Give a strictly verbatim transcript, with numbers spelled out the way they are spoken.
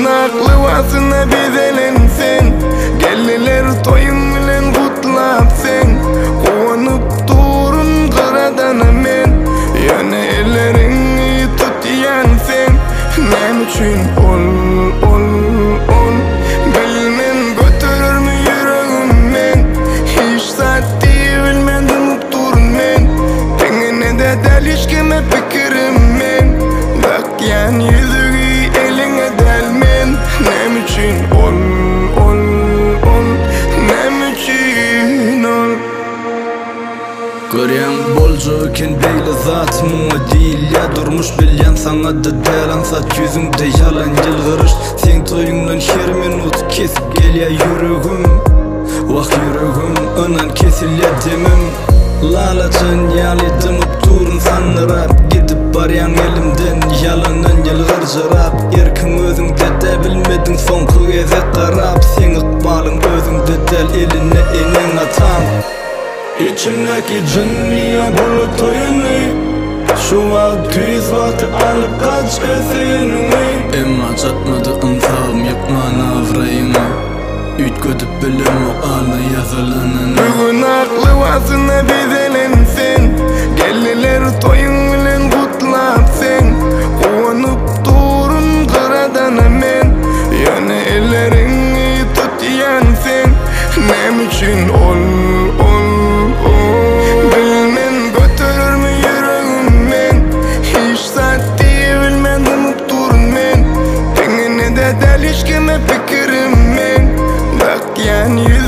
Bugün aklı vasına bedelensen, gelliler toyun bilen kutlap sen. Kovanıp durun kıradan amen, yana ellerini tut yan sen. Nem üçün ol, ol, ol, bilmen götürür mü yüreğim men. Hiç saati bilmedim durun men, tengene de del hiç kime fikirim men. Bak yan yüzüğü eline delmen. Nem üçün ol, ol, ol, nem üçün ol. Görýän bolja eken beýle zat muňa değil ya, durmuş bilýän saňa da dälen sat ýüzüňde ýalan ýylgyryş. Sen toýuňdan her minut kesip gelýär yüregim, wagt yüregim önen kesilýär demim. Lalaçan ýaly dymyp durun sanyrap, gidip barýan elimden ýalanan ýylgyr jarap. Erkiň özüňde de bilmediň soňky geze garap, sen ykbalyň özüňde del eline enen atam. İçimdeki cınniye bulut oyunu, şu vakt tüz vakti alıp kaç esenini. Emma çatmadı ıntağım yapman avrayını, üt götüp bilim o ağla yazılanını. Bugün aklı vasına bedelensen, gelliler toyun bilen kutlap sen. Kovanıp durun kıradan amen, yana ellerini tut yan sen. Nem üçün ol, ol, ol, bilmen götürür mü yüreğim men. Hiç saati bilmedim durun men, tengene de del hiç kime fikirim men. Bak yan yüzüğü